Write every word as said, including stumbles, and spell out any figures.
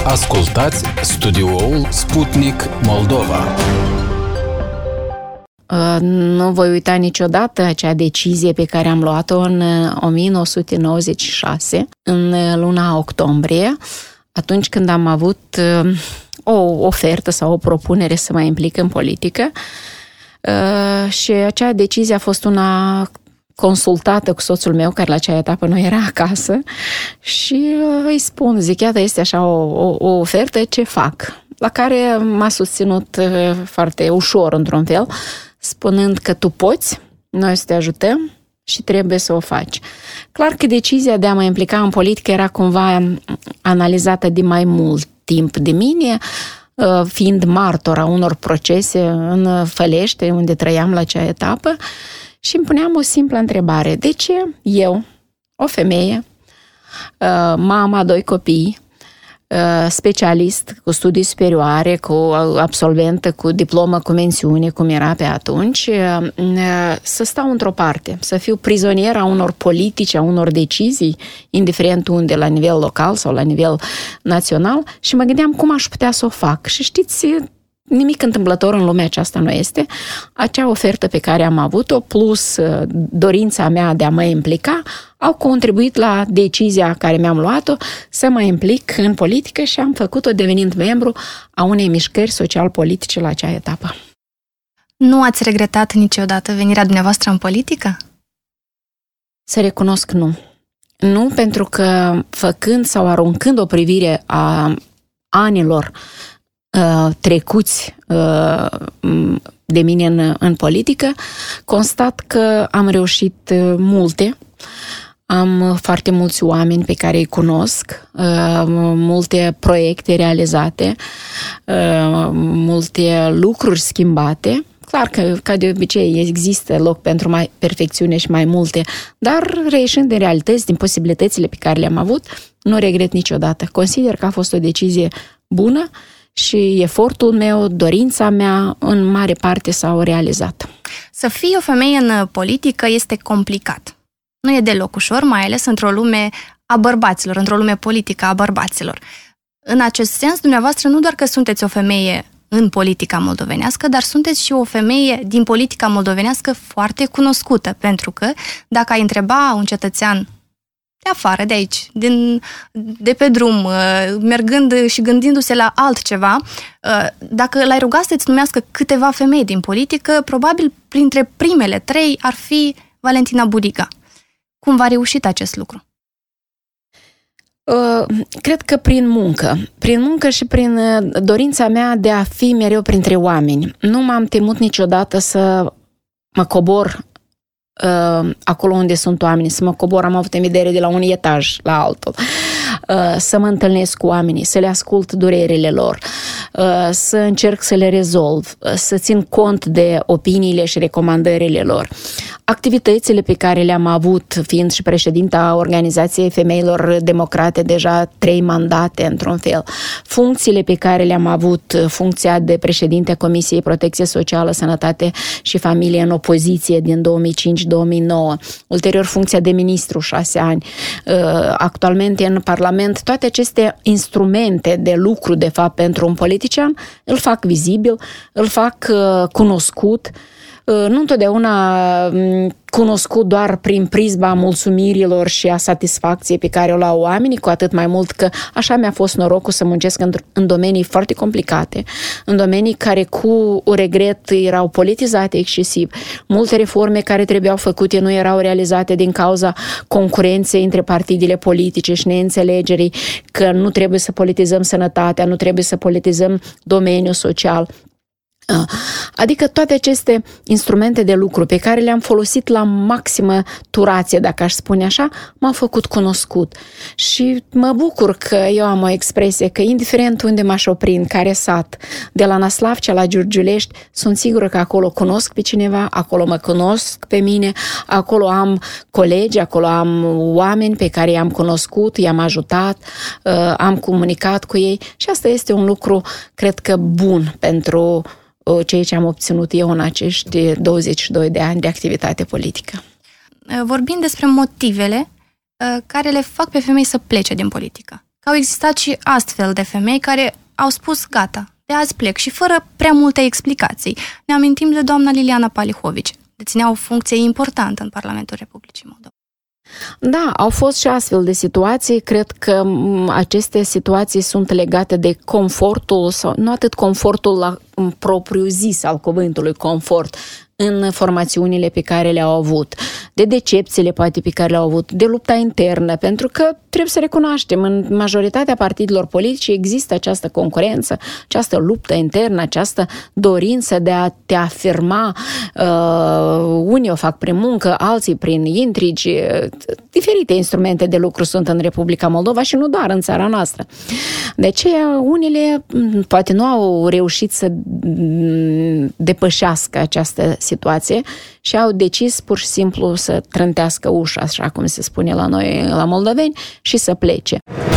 Ascultați studioul Sputnik Moldova. Nu voi uita niciodată acea decizie pe care am luat-o în o mie nouă sute nouăzeci și șase, în luna octombrie, atunci când am avut o ofertă sau o propunere să mă implic în politică. Și acea decizie a fost una consultată cu soțul meu, care la acea etapă nu era acasă, și îi spun, zic, iată, este așa o, o, o ofertă, ce fac? La care m-a susținut foarte ușor, într-un fel, spunând că tu poți, noi să te ajutăm și trebuie să o faci. Clar că decizia de a mă implica în politică era cumva analizată de mai mult timp de mine, fiind martor a unor procese în Fălește, unde trăiam la acea etapă, și îmi puneam o simplă întrebare. De ce eu, o femeie, mama, doi copii, specialist cu studii superioare, cu absolventă, cu diplomă, cu mențiune, cum era pe atunci, să stau într-o parte, să fiu prizonier a unor politici, a unor decizii, indiferent unde, la nivel local sau la nivel național, și mă gândeam cum aș putea să o fac. Și știți, nimic întâmplător în lumea aceasta nu este. Acea ofertă pe care am avut-o, plus dorința mea de a mă implica, au contribuit la decizia care mi-am luat-o să mă implic în politică și am făcut-o devenind membru a unei mișcări social-politice la acea etapă. Nu ați regretat niciodată venirea dumneavoastră în politică? Să recunosc, nu. Nu, pentru că făcând sau aruncând o privire a anilor trecuți de mine în, în politică, constat că am reușit multe. Am foarte mulți oameni pe care îi cunosc, multe proiecte realizate, multe lucruri schimbate. Clar că, ca de obicei, există loc pentru mai perfecțiune și mai multe, dar reieșind din realități, din posibilitățile pe care le-am avut, nu regret niciodată. Consider că a fost o decizie bună și efortul meu, dorința mea, în mare parte s-au realizat. Să fii o femeie în politică este complicat. Nu e deloc ușor, mai ales într-o lume a bărbaților, într-o lume politică a bărbaților. În acest sens, dumneavoastră nu doar că sunteți o femeie în politica moldovenească, dar sunteți și o femeie din politica moldovenească foarte cunoscută, pentru că dacă ai întreba un cetățean de afară, de aici, din, de pe drum, mergând și gândindu-se la altceva, dacă l-ai ruga să-ți numească câteva femei din politică, probabil printre primele trei ar fi Valentina Budiga. Cum v-a reușit acest lucru? Cred că prin muncă. Prin muncă și prin dorința mea de a fi mereu printre oameni. Nu m-am temut niciodată să mă cobor acolo unde sunt oamenii, să mă cobor, am avut în vedere de la un etaj la altul, să mă întâlnesc cu oamenii, să le ascult durerile lor, să încerc să le rezolv, să țin cont de opiniile și recomandările lor. Activitățile pe care le-am avut, fiind și președinta Organizației Femeilor Democrate, deja trei mandate într-un fel, funcțiile pe care le-am avut, funcția de președinte Comisiei Protecție Socială, Sănătate și Familie în opoziție din două mii cinci două mii nouă, ulterior funcția de ministru șase ani, actualmente în Parlament, toate aceste instrumente de lucru, de fapt, pentru un politician, îl fac vizibil, îl fac cunoscut, nu întotdeauna cunoscut doar prin prisma mulțumirilor și a satisfacției pe care o au oamenii, cu atât mai mult că așa mi-a fost norocul să muncesc în, în domenii foarte complicate, în domenii care cu regret erau politizate excesiv. Multe reforme care trebuiau făcute nu erau realizate din cauza concurenței între partidele politice și neînțelegerii că nu trebuie să politizăm sănătatea, nu trebuie să politizăm domeniul social. Adică toate aceste instrumente de lucru pe care le-am folosit la maximă turație, dacă aș spune așa, m-au făcut cunoscut. Și mă bucur că eu am o expresie că indiferent unde m-aș opri, în care sat, de la Năslavcea la Giurgiulești, sunt sigură că acolo cunosc pe cineva, acolo mă cunosc pe mine, acolo am colegi, acolo am oameni pe care i-am cunoscut, i-am ajutat, am comunicat cu ei și asta este un lucru, cred că, bun pentru ceea ce am obținut eu în acești douăzeci și doi de ani de activitate politică. Vorbim despre motivele care le fac pe femei să plece din politică. că au existat și astfel de femei care au spus gata, de azi plec și fără prea multe explicații. Ne amintim de doamna Liliana Palihovici, deținea o funcție importantă în Parlamentul Republicii Moldova. Da, au fost și astfel de situații. Cred că aceste situații sunt legate de confortul, sau nu atât confortul la propriu zis al cuvântului confort, în formațiunile pe care le-au avut, de decepțiile poate pe care le-au avut, de lupta internă, pentru că trebuie să recunoaștem, în majoritatea partidelor politice există această concurență, această luptă internă, această dorință de a te afirma. Uh, unii o fac prin muncă, alții prin intrigi, diferite instrumente de lucru sunt în Republica Moldova și nu doar în țara noastră. De aceea, unele poate nu au reușit să depășească această situație și au decis pur și simplu să trântească ușa, așa cum se spune la noi, la moldoveni, și să plece.